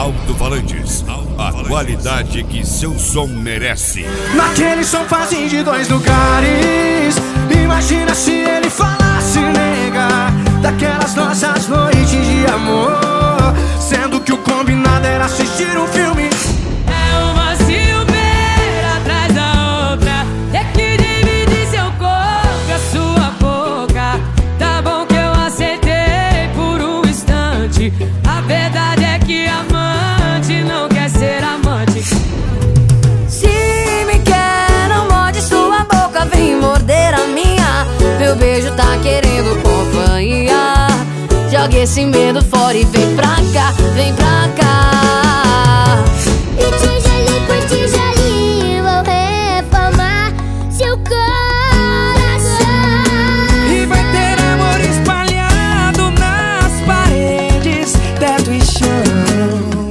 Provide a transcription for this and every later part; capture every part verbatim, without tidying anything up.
Alto-falantes, a qualidade que seu som merece. Naquele sofazinho de dois lugares, imagina se ele falasse, nega, daquelas nossas noites de amor, sendo que o combinado era assistir um filme. É uma ciumeira atrás da outra, ter que dividir seu corpo e a sua boca. Tá bom que eu aceitei por um instante, a verdade é que amante não quer ser amante. Se me quer, não morde sua boca, vem morder a minha. Meu beijo tá querendo companhia. Joga esse medo fora e vem pra cá, vem pra cá. E tijolinho por tijolinho vou reformar seu coração. E vai ter amor espalhado nas paredes, teto e chão.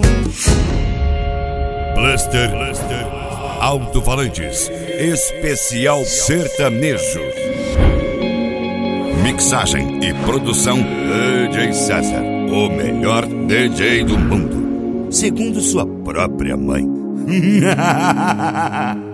Blaster, Blaster, Alto-falantes, especial sertanejo. Mixagem e produção D J César, o melhor D J do mundo, segundo sua própria mãe.